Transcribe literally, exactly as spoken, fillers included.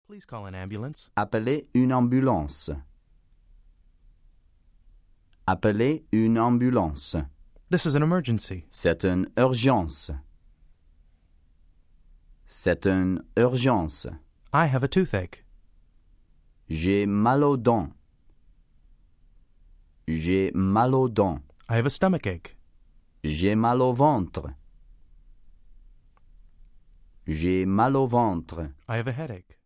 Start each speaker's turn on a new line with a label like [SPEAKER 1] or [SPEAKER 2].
[SPEAKER 1] Please call an ambulance.
[SPEAKER 2] Appelez une ambulance. Appelez une ambulance.
[SPEAKER 1] This is an emergency.
[SPEAKER 2] C'est une urgence. C'est une urgence.
[SPEAKER 1] I have a toothache.
[SPEAKER 2] J'ai mal aux dents. J'ai mal aux dents.
[SPEAKER 1] I have a stomachache.
[SPEAKER 2] J'ai mal au ventre. J'ai mal au ventre.
[SPEAKER 1] I have a headache.